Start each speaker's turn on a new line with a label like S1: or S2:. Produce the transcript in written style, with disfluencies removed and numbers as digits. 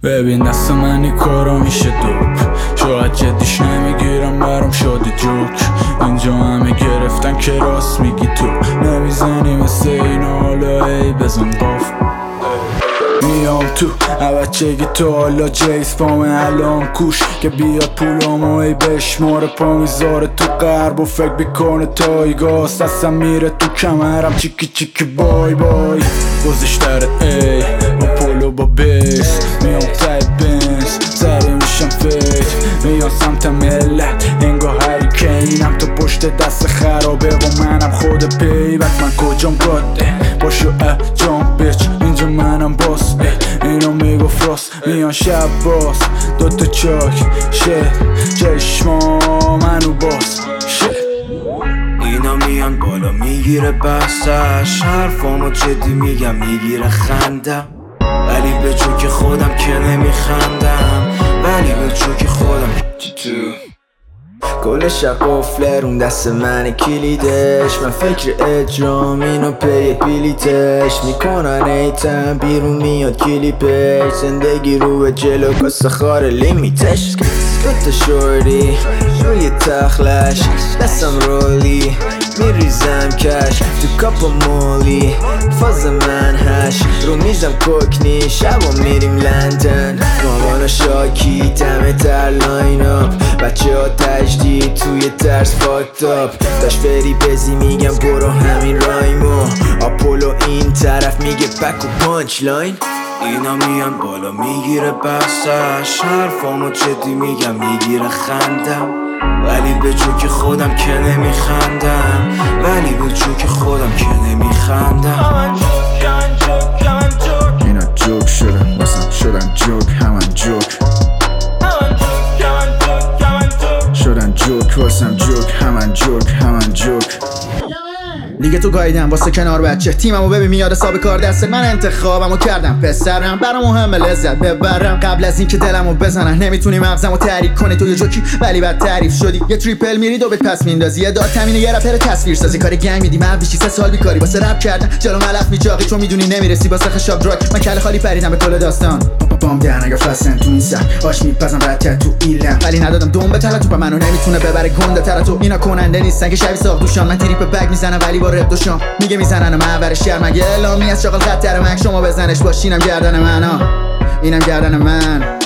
S1: ببین دست منی کارا میشه دوب، شاید جدیش نمیگیرم برام شده جوک. اینجا همه گرفتن که راست میگی تو نمیزنی مثل این حالا ای بزن باف. میام تو بچگی تو حالا جیس پامه الان کوش که بیاد پولامو ای بشماره پا میذاره تو قرب و فکر بکنه تایگاست دستم میره تو کمرم چیکی چیکی بای بای گذشتره ای با پولو با بیس میام تای بنز سری میشم فکر میام سمت ملت انگاه هریکینم تو پشت دست خرابه و منم خود پیبک من کجام گاده باشو جام بیچ اینجا منم باس اینو میگفت راست میان شب باز دوتا چاک چشما منو باز
S2: اینا میان بالا میگیره بحثش حرفامو جدی میگم میگیره خندم ولی به جوک خودم که نمیخندم ولی به جوک خودم کل شب قفله رون دست من کلیدش من فکر اجرام اینو پی بلیتش میکنن ایتم بیرون میاد کلیپش زندگی رو جلو کسه خار لیمیتش دوتا شوردی روی تخلش دستم رولی میریزم کش تو کاپ مولی فاز من هش رو میزم کوکنی شبا میریم لندن مامان شاکی دمه در لاین اپ بچه ها تجدید توی درس فاکتاب داشت بری بزی میگم برو همین رایمو آپولو این طرف میگه بک و پانچ لاین اینا میان بالا میگیره بحثش حرفامو جدی میگم میگیره خندم ولی به جوک خودم که نمیخندم ولی به جوک خودم که نمیخندم
S3: اینا جوک شدن واسم شدن جوک همان جوک شدن جوک واسم جوک همان جوک لیگ تو گاییدم واسه کنار بچه تیممو ببین میاد حساب کار دست من انتخابمو کردم پسرم برام مهمه لذت ببرم قبل از اینکه دلمو بزنن نمیتونی مغزمو تحریک کنی تو یه جوکی ولی بعد تعریف شدی یه تریپل میرید و به پس میندازی یه داد تامین یه رپر تصویر سازی کار گنگ میدی من بیشی 3 سال بیکاری واسه رپ کردن جلو ملف میجاقی چون میدونی نمیرسی واسه خشاب دراگ من کله خالی پریدم به کل داستان بام در نگا فاستن تو این سر آش میپزم رد تو ایلم ولی ندادم دوم به تو منو نمیتونه ببره گنده تر تو اینا کننده نیستن که شبی ساق دوشان من تریپ بگ میزنم ولی با رپ دوشام میگه میزنن معور شهر مگه اعلامی از شغل خطر من شما بزنش باشینم گردن من اینم گردن من